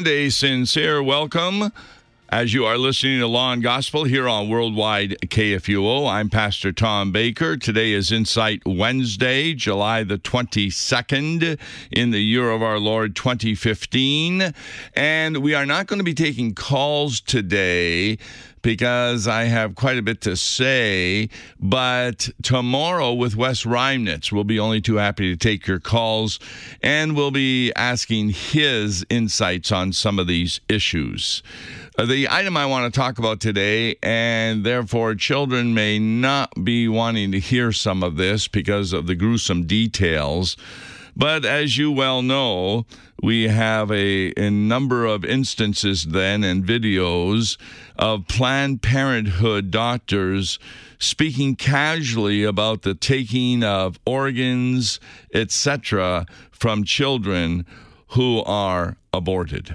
a sincere welcome as you are listening to Law and Gospel here on Worldwide KFUO. I'm Pastor Tom Baker. Today is Insight Wednesday, July the 22nd in the year of our Lord 2015. And we are not going to be taking calls today because I have quite a bit to say, but tomorrow with Wes Reimnitz, we'll be only too happy to take your calls, and we'll be asking his insights on some of these issues. The item I want to talk about today, and therefore children may not be wanting to hear some of this because of the gruesome details, but as you well know, we have a number of instances then and videos of Planned Parenthood doctors speaking casually about the taking of organs, etc., from children who are aborted.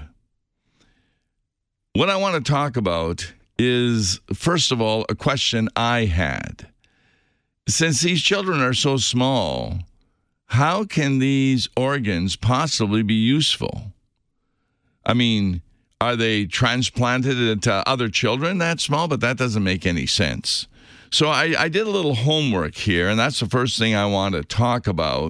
What I want to talk about is, first of all, a question I had. Since these children are so small, how can these organs possibly be useful? I mean, are they transplanted into other children that small? But that doesn't make any sense. So I did a little homework here, and that's the first thing I want to talk about,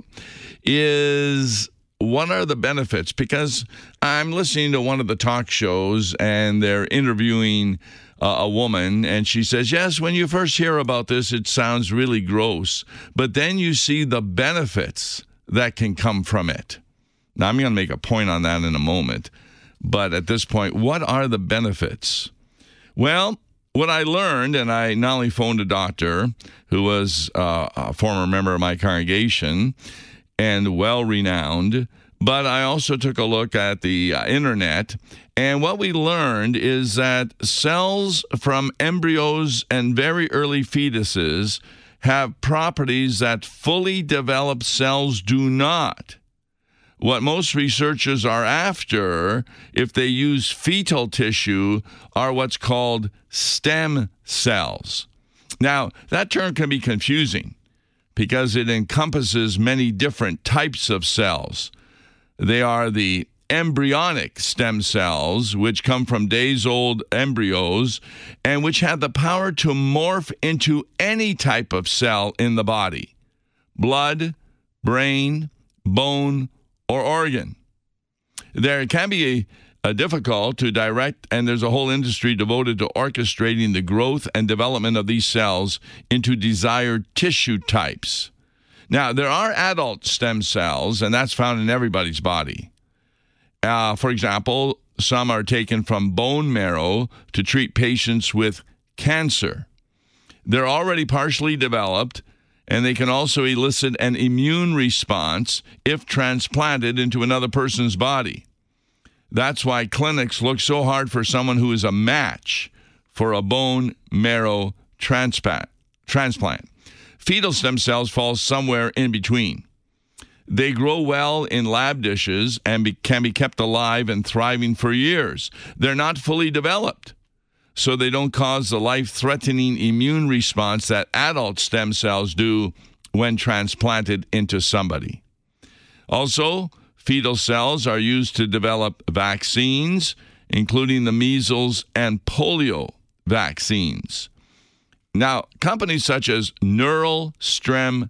is what are the benefits? Because I'm listening to one of the talk shows, and they're interviewing a woman, and she says, yes, when you first hear about this, it sounds really gross, but then you see the benefits that can come from it. Now, I'm going to make a point on that in a moment, but at this point, what are the benefits? Well, what I learned, and I not only phoned a doctor who was a former member of my congregation and well-renowned, but I also took a look at the internet, and what we learned is that cells from embryos and very early fetuses have properties that fully developed cells do not. What most researchers are after, if they use fetal tissue, are what's called stem cells. Now, that term can be confusing because it encompasses many different types of cells. They are the embryonic stem cells, which come from days-old embryos and which have the power to morph into any type of cell in the body: blood, brain, bone, or organ. There can be a difficult to direct, and there's a whole industry devoted to orchestrating the growth and development of these cells into desired tissue types. Now, there are adult stem cells, and that's found in everybody's body. For example, some are taken from bone marrow to treat patients with cancer. They're already partially developed, and they can also elicit an immune response if transplanted into another person's body. That's why clinics look so hard for someone who is a match for a bone marrow transplant. Fetal stem cells fall somewhere in between. They grow well in lab dishes and can be kept alive and thriving for years. They're not fully developed, so they don't cause the life-threatening immune response that adult stem cells do when transplanted into somebody. Also, fetal cells are used to develop vaccines, including the measles and polio vaccines. Now, companies such as Neural Stem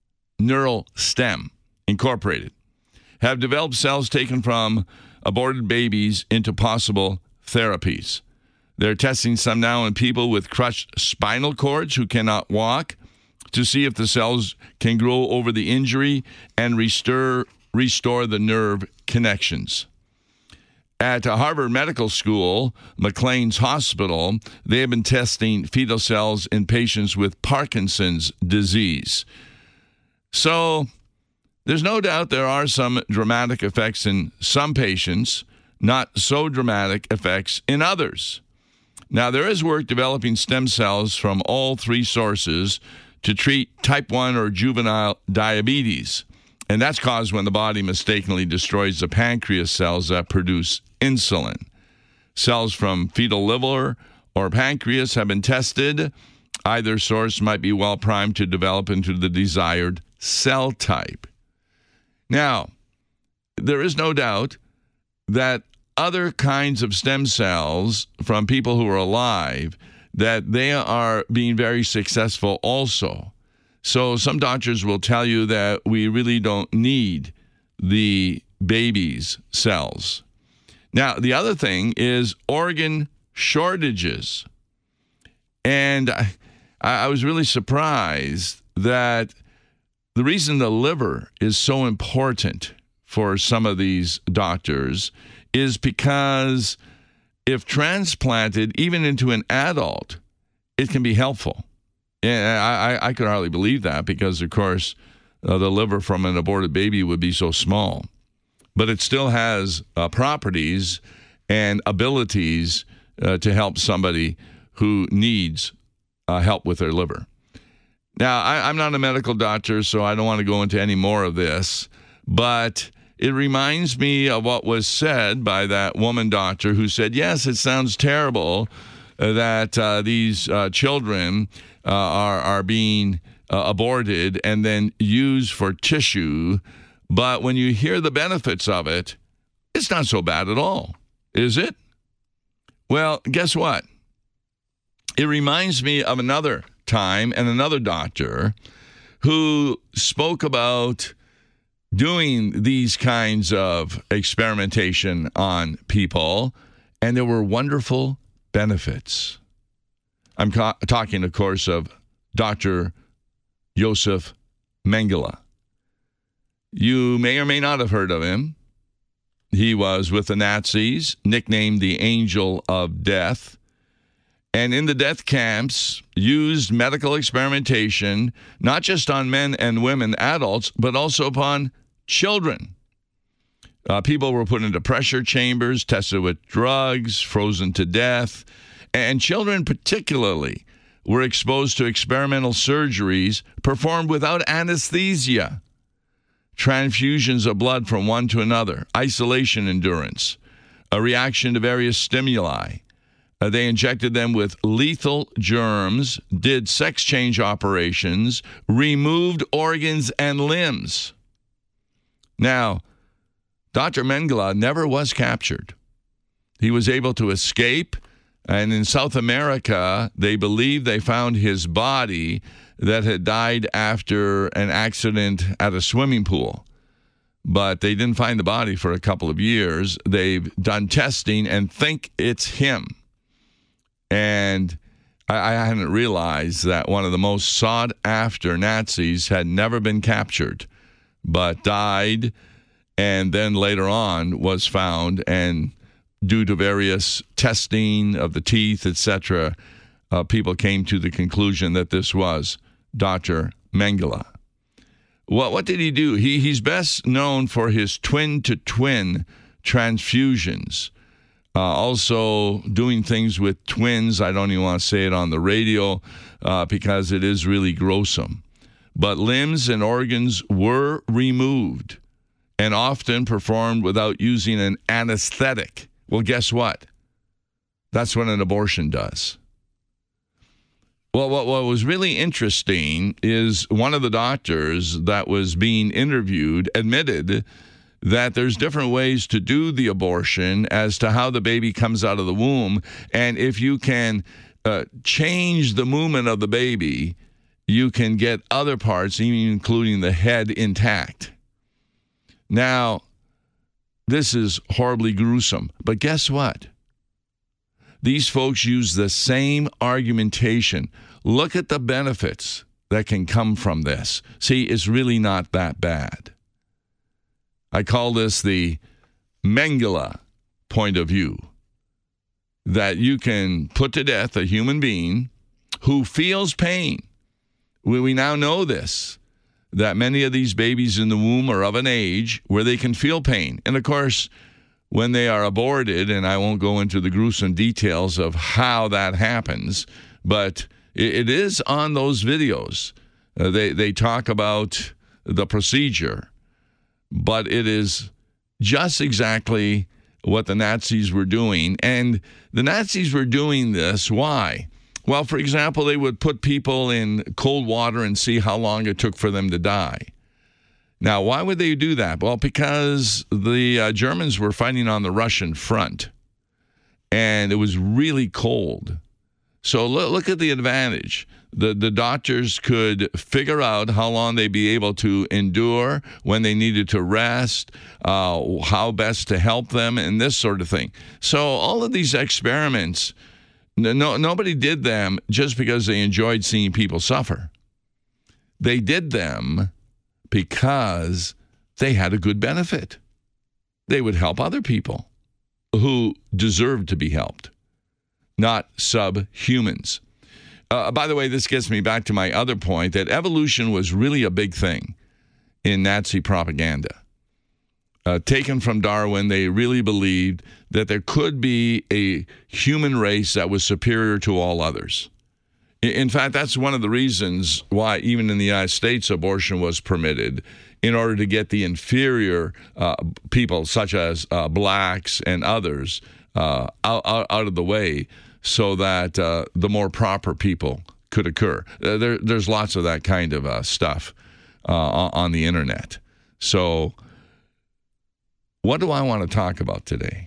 Incorporated have developed cells taken from aborted babies into possible therapies. They're testing some now in people with crushed spinal cords who cannot walk to see if the cells can grow over the injury and restore the nerve connections. At Harvard Medical School, McLean's Hospital, they have been testing fetal cells in patients with Parkinson's disease. So there's no doubt there are some dramatic effects in some patients, not so dramatic effects in others. Now, there is work developing stem cells from all three sources to treat type 1 or juvenile diabetes. And that's caused when the body mistakenly destroys the pancreas cells that produce insulin. Cells from fetal liver or pancreas have been tested. Either source might be well primed to develop into the desired cell type. Now, there is no doubt that other kinds of stem cells from people who are alive, that they are being very successful also. So some doctors will tell you that we really don't need the baby's cells. Now, the other thing is organ shortages. And I was really surprised that the reason the liver is so important for some of these doctors is because if transplanted even into an adult, it can be helpful. And I could hardly believe that because, of course, the liver from an aborted baby would be so small. But it still has properties and abilities to help somebody who needs help with their liver. Now, I'm not a medical doctor, so I don't want to go into any more of this, but it reminds me of what was said by that woman doctor who said, yes, it sounds terrible that these children are being aborted and then used for tissue, but when you hear the benefits of it, it's not so bad at all, is it? Well, guess what? It reminds me of another time and another doctor who spoke about doing these kinds of experimentation on people, and there were wonderful benefits. I'm talking, of course, of Dr. Josef Mengele. You may or may not have heard of him. He was with the Nazis, nicknamed the Angel of Death, and in the death camps used medical experimentation, not just on men and women, adults, but also upon children. People were put into pressure chambers, tested with drugs, frozen to death, and children particularly were exposed to experimental surgeries performed without anesthesia, transfusions of blood from one to another, isolation endurance, a reaction to various stimuli. They injected them with lethal germs, did sex change operations, removed organs and limbs. Now, Dr. Mengele never was captured. He was able to escape, and in South America, they believe they found his body that had died after an accident at a swimming pool. But they didn't find the body for a couple of years. They've done testing and think it's him. And I hadn't realized that one of the most sought-after Nazis had never been captured, but died, and then later on was found, and due to various testing of the teeth, etc., people came to the conclusion that this was Dr. Mengele. What did he do? He's best known for his twin-to-twin transfusions. Also doing things with twins. I don't even want to say it on the radio because it is really gruesome. But limbs and organs were removed and often performed without using an anesthetic. Well, guess what? That's what an abortion does. Well, what was really interesting is one of the doctors that was being interviewed admitted that there's different ways to do the abortion as to how the baby comes out of the womb. And if you can change the movement of the baby, you can get other parts, even including the head, intact. Now, this is horribly gruesome. But guess what? These folks use the same argumentation. Look at the benefits that can come from this. See, it's really not that bad. I call this the Mengele point of view, that you can put to death a human being who feels pain. We now know this, that many of these babies in the womb are of an age where they can feel pain. And, of course, when they are aborted, and I won't go into the gruesome details of how that happens, but it is on those videos. They talk about the procedure. But it is just exactly what the Nazis were doing. And the Nazis were doing this. Why? Well, for example, they would put people in cold water and see how long it took for them to die. Now, why would they do that? Well, because the Germans were fighting on the Russian front, and it was really cold. So look at the advantage. The doctors could figure out how long they'd be able to endure, when they needed to rest, how best to help them, and this sort of thing. So all of these experiments, nobody did them just because they enjoyed seeing people suffer. They did them because they had a good benefit. They would help other people who deserved to be helped, not subhumans. By the way, this gets me back to my other point that evolution was really a big thing in Nazi propaganda. Taken from Darwin, they really believed that there could be a human race that was superior to all others. In fact, that's one of the reasons why even in the United States abortion was permitted, in order to get the inferior people, such as blacks and others, out of the way, so that the more proper people could occur. There's lots of that kind of stuff on the internet. So what do I want to talk about today?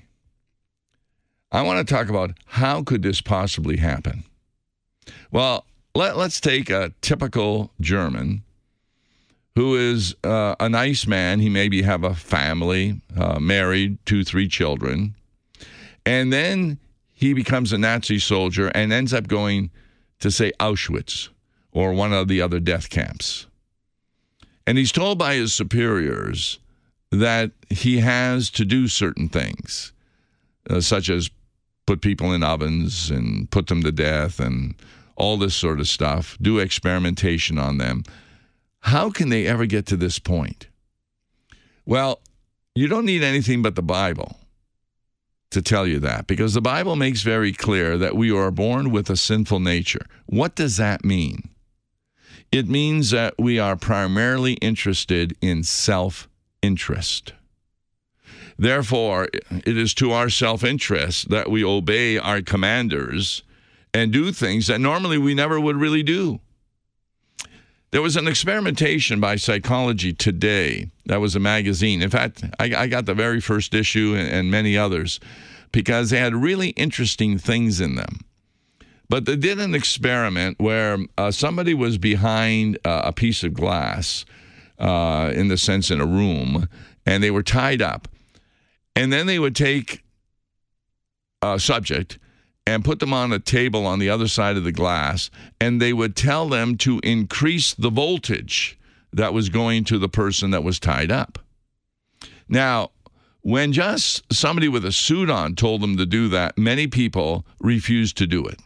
I want to talk about how could this possibly happen? Well, let's take a typical German who is a nice man. He maybe have a family, married, 2-3 children. And then he becomes a Nazi soldier and ends up going to, say, Auschwitz or one of the other death camps. And he's told by his superiors that he has to do certain things, such as put people in ovens and put them to death and all this sort of stuff, do experimentation on them. How can they ever get to this point? Well, you don't need anything but the Bible to tell you that, because the Bible makes very clear that we are born with a sinful nature. What does that mean? It means that we are primarily interested in self-interest. Therefore, it is to our self-interest that we obey our commanders and do things that normally we never would really do. There was an experimentation by Psychology Today. That was a magazine. In fact, I got the very first issue and many others because they had really interesting things in them. But they did an experiment where somebody was behind a piece of glass, in the sense in a room, and they were tied up. And then they would take a subject and put them on a table on the other side of the glass, and they would tell them to increase the voltage that was going to the person that was tied up. Now, when just somebody with a suit on told them to do that, many people refused to do it.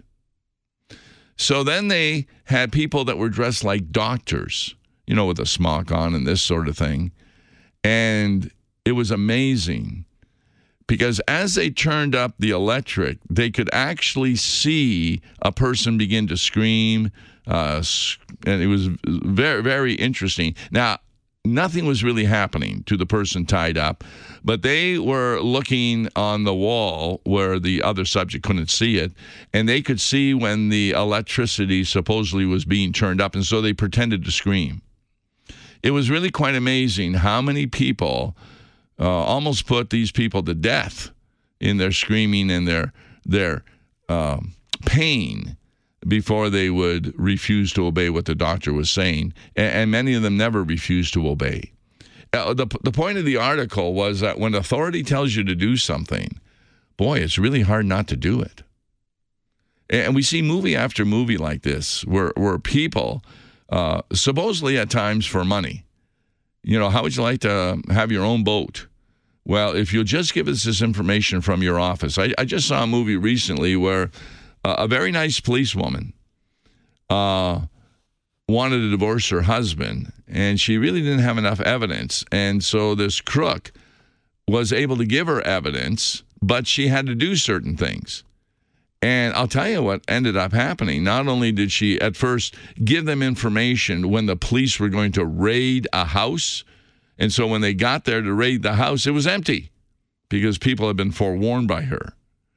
So then they had people that were dressed like doctors, with a smock on and this sort of thing. And it was amazing, because as they turned up the electric, they could actually see a person begin to scream, and it was very, very interesting. Now, nothing was really happening to the person tied up, but they were looking on the wall where the other subject couldn't see it, and they could see when the electricity supposedly was being turned up, and so they pretended to scream. It was really quite amazing how many people almost put these people to death in their screaming and their pain before they would refuse to obey what the doctor was saying. And many of them never refused to obey. The point of the article was that when authority tells you to do something, boy, it's really hard not to do it. And we see movie after movie like this where people, supposedly at times for money, how would you like to have your own boat? Well, if you'll just give us this information from your office. I just saw a movie recently where a very nice policewoman wanted to divorce her husband, and she really didn't have enough evidence. And so this crook was able to give her evidence, but she had to do certain things. And I'll tell you what ended up happening. Not only did she at first give them information when the police were going to raid a house, and so when they got there to raid the house, it was empty because people had been forewarned by her.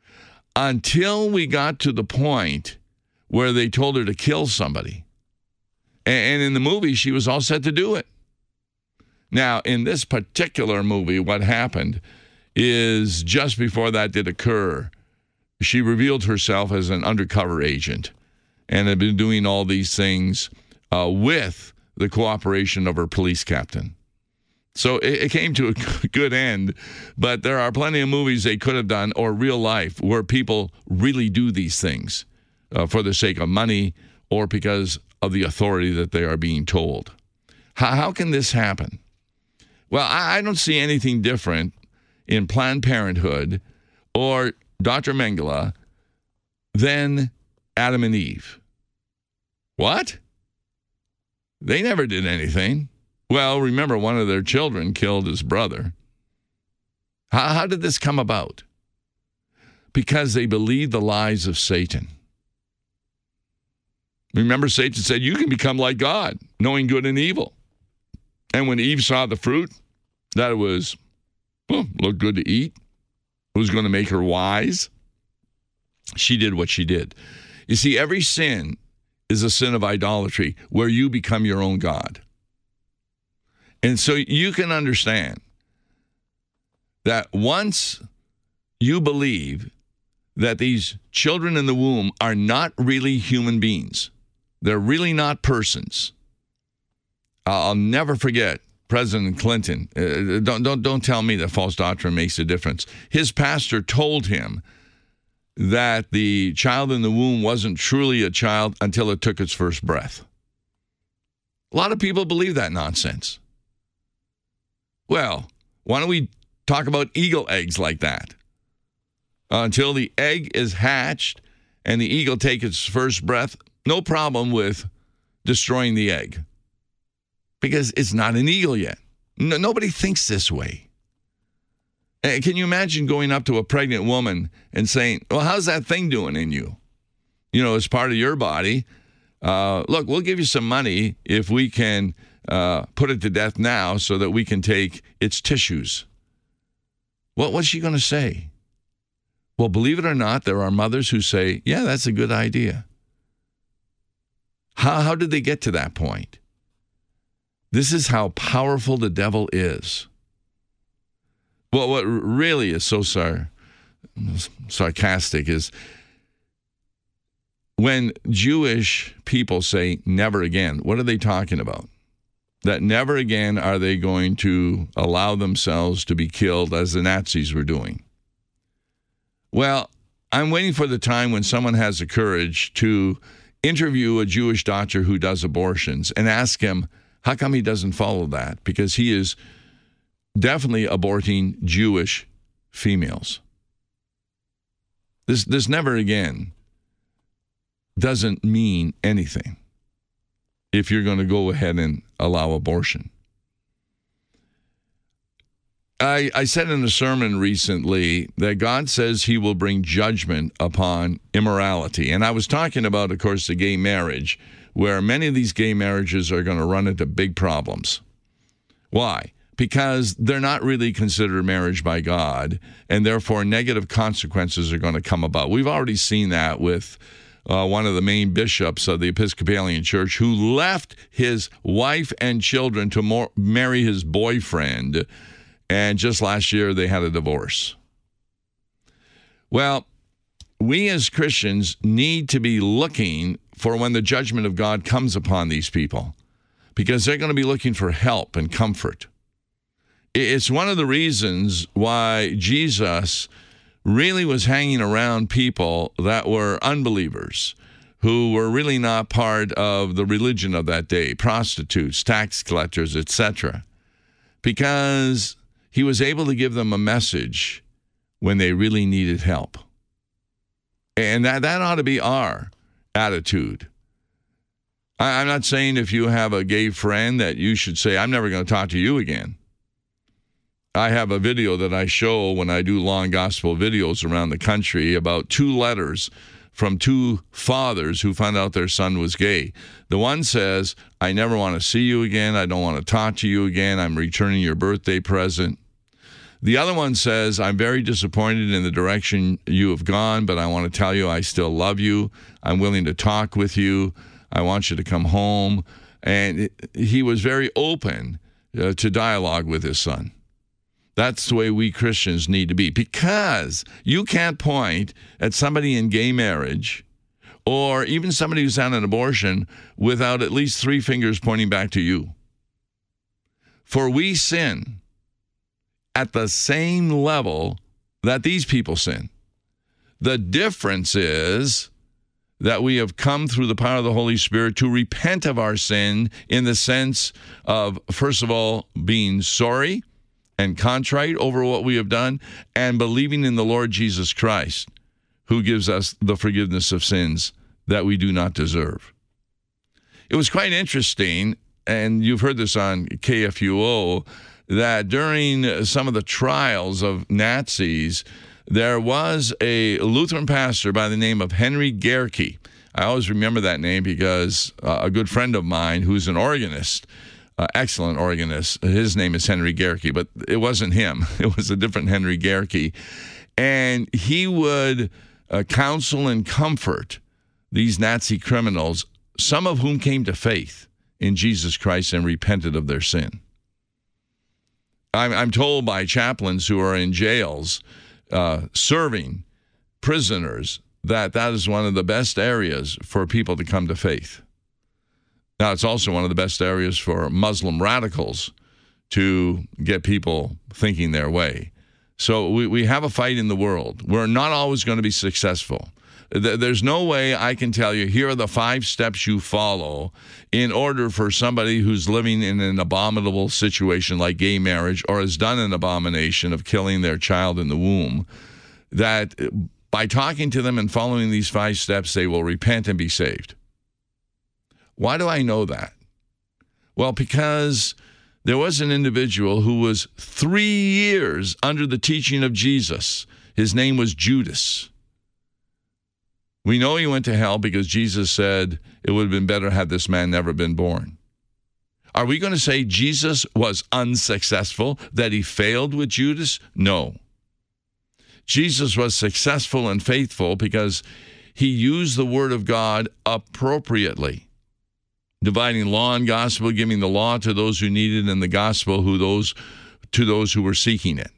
Until we got to the point where they told her to kill somebody. And in the movie, she was all set to do it. Now, in this particular movie, what happened is just before that did occur, she revealed herself as an undercover agent and had been doing all these things with the cooperation of her police captain. So it came to a good end, but there are plenty of movies they could have done, or real life, where people really do these things for the sake of money or because of the authority that they are being told. How can this happen? Well, I don't see anything different in Planned Parenthood or Dr. Mengele than Adam and Eve. What? They never did anything. Well, remember, one of their children killed his brother. How did this come about? Because they believed the lies of Satan. Remember, Satan said, you can become like God, knowing good and evil. And when Eve saw the fruit, that it was, looked good to eat, it was going to make her wise, she did what she did. You see, every sin is a sin of idolatry, where you become your own God. And so you can understand that once you believe that these children in the womb are not really human beings, they're really not persons. I'll never forget President Clinton. Don't tell me that false doctrine makes a difference. His pastor told him that the child in the womb wasn't truly a child until it took its first breath. A lot of people believe that nonsense. Well, why don't we talk about eagle eggs like that? Until the egg is hatched and the eagle takes its first breath, no problem with destroying the egg. Because it's not an eagle yet. Nobody thinks this way. Can you imagine going up to a pregnant woman and saying, well, how's that thing doing in you? You know, as part of your body. Look, we'll give you some money if we can put it to death now so that we can take its tissues. What's she going to say? Well, believe it or not, there are mothers who say, yeah, that's a good idea. How did they get to that point? This is how powerful the devil is. Well, what really is so sarcastic is when Jewish people say never again, what are they talking about? That never again are they going to allow themselves to be killed as the Nazis were doing. Well, I'm waiting for the time when someone has the courage to interview a Jewish doctor who does abortions and ask him, how come he doesn't follow that? Because he is definitely aborting Jewish females. This never again doesn't mean anything if you're going to go ahead and allow abortion. I said in a sermon recently that God says he will bring judgment upon immorality. And I was talking about, of course, the gay marriage, where many of these gay marriages are going to run into big problems. Why? Because they're not really considered marriage by God, and therefore negative consequences are going to come about. We've already seen that with one of the main bishops of the Episcopalian Church who left his wife and children to marry his boyfriend, and just last year they had a divorce. Well, we as Christians need to be looking for when the judgment of God comes upon these people, because they're going to be looking for help and comfort. It's one of the reasons why Jesus really was hanging around people that were unbelievers, who were really not part of the religion of that day, prostitutes, tax collectors, etc., because he was able to give them a message when they really needed help. And that ought to be our attitude. I'm not saying if you have a gay friend that you should say, I'm never going to talk to you again. I have a video that I show when I do long gospel videos around the country about 2 letters from 2 fathers who found out their son was gay. The one says, I never want to see you again. I don't want to talk to you again. I'm returning your birthday present. The other one says, I'm very disappointed in the direction you have gone, but I want to tell you I still love you. I'm willing to talk with you. I want you to come home. And he was very open to dialogue with his son. That's the way we Christians need to be, because you can't point at somebody in gay marriage or even somebody who's had an abortion without at least 3 fingers pointing back to you. For we sin at the same level that these people sin. The difference is that we have come through the power of the Holy Spirit to repent of our sin in the sense of, first of all, being sorry and contrite over what we have done and believing in the Lord Jesus Christ, who gives us the forgiveness of sins that we do not deserve. It was quite interesting, and you've heard this on KFUO, that during some of the trials of Nazis, there was a Lutheran pastor by the name of Henry Gehrke. I always remember that name because a good friend of mine who's an organist, excellent organist, his name is Henry Gehrke, but it wasn't him. It was a different Henry Gehrke. And he would counsel and comfort these Nazi criminals, some of whom came to faith in Jesus Christ and repented of their sin. I'm told by chaplains who are in jails serving prisoners that is one of the best areas for people to come to faith. Now, it's also one of the best areas for Muslim radicals to get people thinking their way. So we have a fight in the world. We're not always going to be successful. There's no way I can tell you, here are the 5 steps you follow in order for somebody who's living in an abominable situation like gay marriage or has done an abomination of killing their child in the womb, that by talking to them and following these 5 steps, they will repent and be saved. Why do I know that? Well, because there was an individual who was 3 years under the teaching of Jesus. His name was Judas. We know he went to hell because Jesus said it would have been better had this man never been born. Are we going to say Jesus was unsuccessful, that he failed with Judas? No. Jesus was successful and faithful because he used the word of God appropriately, dividing law and gospel, giving the law to those who needed it and the gospel to those who were seeking it.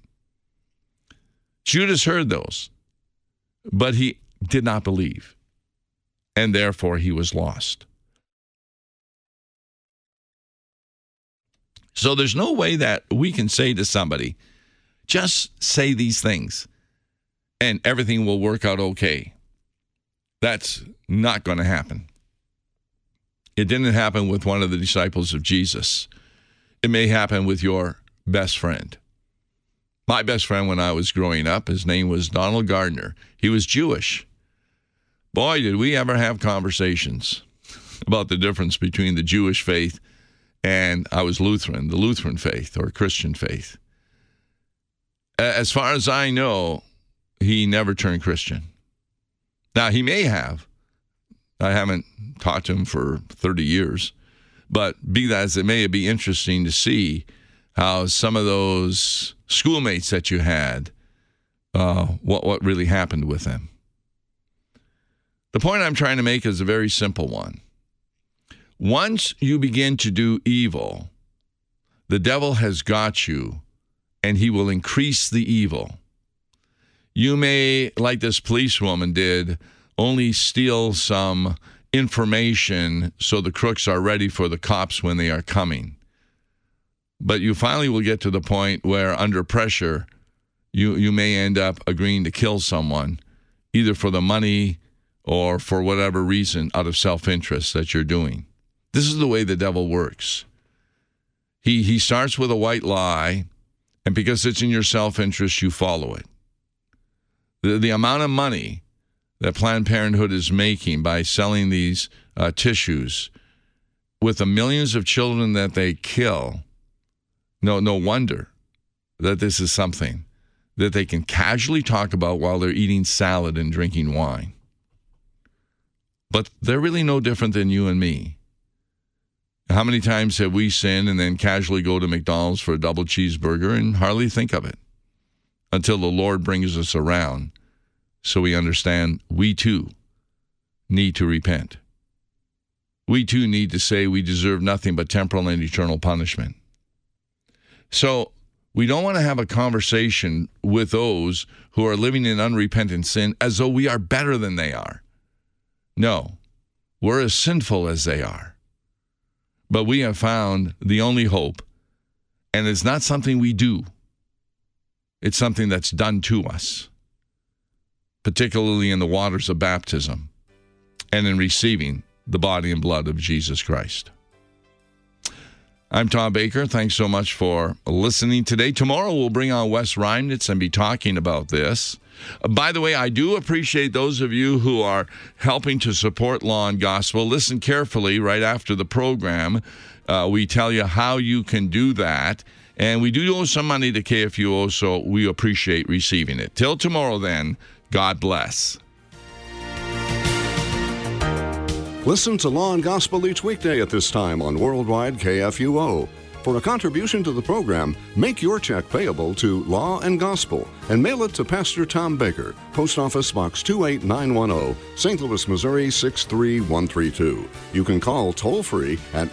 Judas heard those, but he did not believe, and therefore he was lost. So there's no way that we can say to somebody, just say these things and everything will work out okay. That's not going to happen. It didn't happen with one of the disciples of Jesus. It may happen with your best friend. My best friend when I was growing up, his name was Donald Gardner. He was Jewish. Boy, did we ever have conversations about the difference between the Jewish faith and I was Lutheran, the Lutheran faith or Christian faith. As far as I know, he never turned Christian. Now, he may have. I haven't talked to him for 30 years. But be that as it may, it'd be interesting to see how some of those schoolmates that you had, what really happened with them. The point I'm trying to make is a very simple one. Once you begin to do evil, the devil has got you, and he will increase the evil. You may, like this policewoman did, only steal some information so the crooks are ready for the cops when they are coming. But you finally will get to the point where, under pressure, you may end up agreeing to kill someone, either for the money or for whatever reason out of self-interest that you're doing. This is the way the devil works. He starts with a white lie, and because it's in your self-interest, you follow it. The amount of money that Planned Parenthood is making by selling these tissues with the millions of children that they kill, no wonder that this is something that they can casually talk about while they're eating salad and drinking wine. But they're really no different than you and me. How many times have we sinned and then casually go to McDonald's for a double cheeseburger and hardly think of it until the Lord brings us around so we understand we too need to repent. We too need to say we deserve nothing but temporal and eternal punishment. So we don't want to have a conversation with those who are living in unrepentant sin as though we are better than they are. No, we're as sinful as they are. But we have found the only hope, and it's not something we do. It's something that's done to us, particularly in the waters of baptism and in receiving the body and blood of Jesus Christ. I'm Tom Baker. Thanks so much for listening today. Tomorrow we'll bring on Wes Reimnitz and be talking about this. By the way, I do appreciate those of you who are helping to support Law and Gospel. Listen carefully right after the program. We tell you how you can do that. And we do owe some money to KFUO, so we appreciate receiving it. Till tomorrow then, God bless. Listen to Law and Gospel each weekday at this time on Worldwide KFUO. For a contribution to the program, make your check payable to Law and Gospel and mail it to Pastor Tom Baker, Post Office Box 28910, St. Louis, Missouri 63132. You can call toll-free at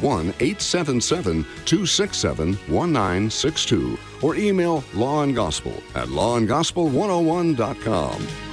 1-877-267-1962 or email lawandgospel@lawandgospel101.com.